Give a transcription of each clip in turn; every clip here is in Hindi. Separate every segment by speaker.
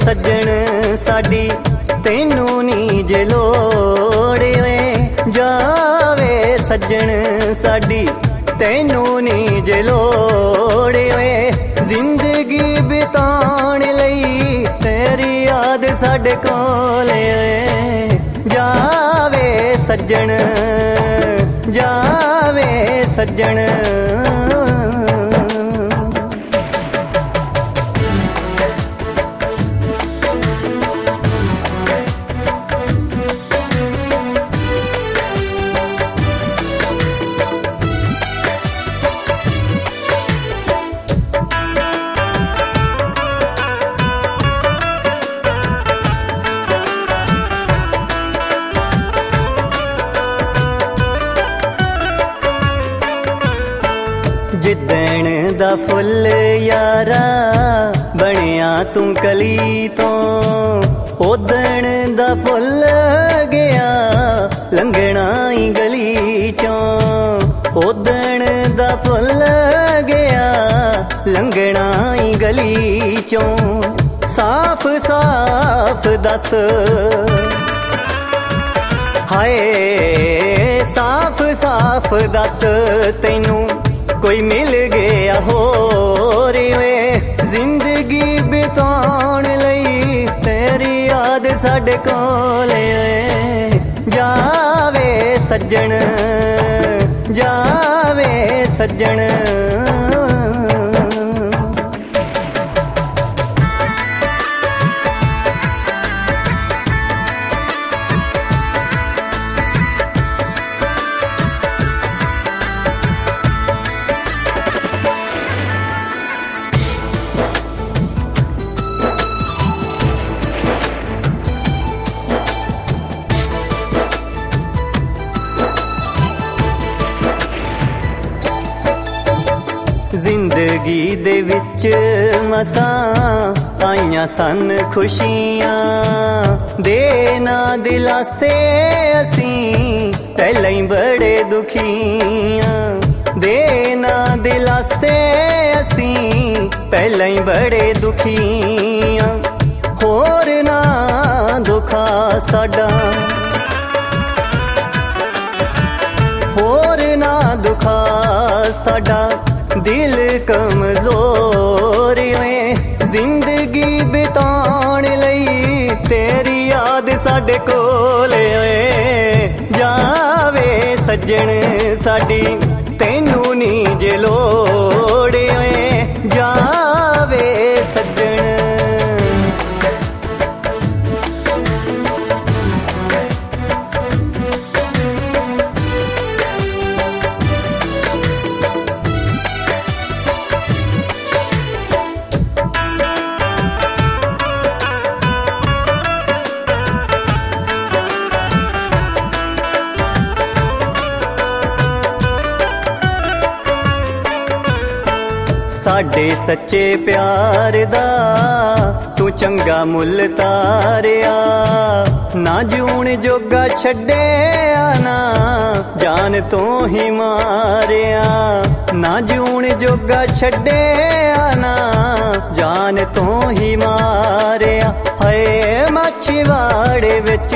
Speaker 1: सज्जन साडी तैनू नी जे लोड़ वे, जावे सज्जन साडी तैनू नी जे लोड़ वे। जिंदगी बिताण लई तेरी याद साडे कोल वे, जावे सज्जन जावे सज्जन। जिद्दण दा फुल यारा बनिया तू कली तो, ओदण दा फुल गया लंघना ही गली चों। ओदण दा फुल गया लंघना ही गली चों। साफ साफ दस हाय साफ साफ दस तैनू कोई मिल गया हो रे। जिंदगी बिताण लई तेरी याद साडे कोल वे, जावे सज्जन जावे सज्जन। जिंदगी दे विच मसां आइयां सन खुशियां, देना दिलासे असीं पहले ही बड़े दुखियां। देना दिलासे असीं पहले ही बड़े दुखियां। होर ना दुखा साडा होर ना दुखा साडा दिल कमजोर वे। जिंदगी बिताण लई तेरी याद साडे कोल वे, जावे सज्जन साडी तैनू नी जे लोड़ वे, जावे सज्जन। साडे सच्चे प्यार दा तू चंगा मुल तारिया। ना जून जोगा छड्डिया ना जान तो ही मारिया। ना जून जोगा छड्डिया ना जान तो ही मारिया। हाय माछीवाड़े विच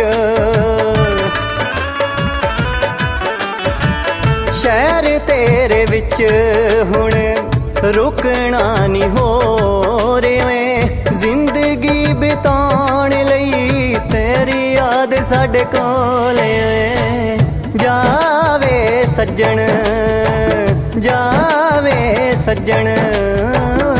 Speaker 1: शहर तेरे विच हुण रुकना नहीं हो रे। जिंदगी बिताण लई तेरी याद साडे कोल वे, जावे सज्जन जावे सज्जन।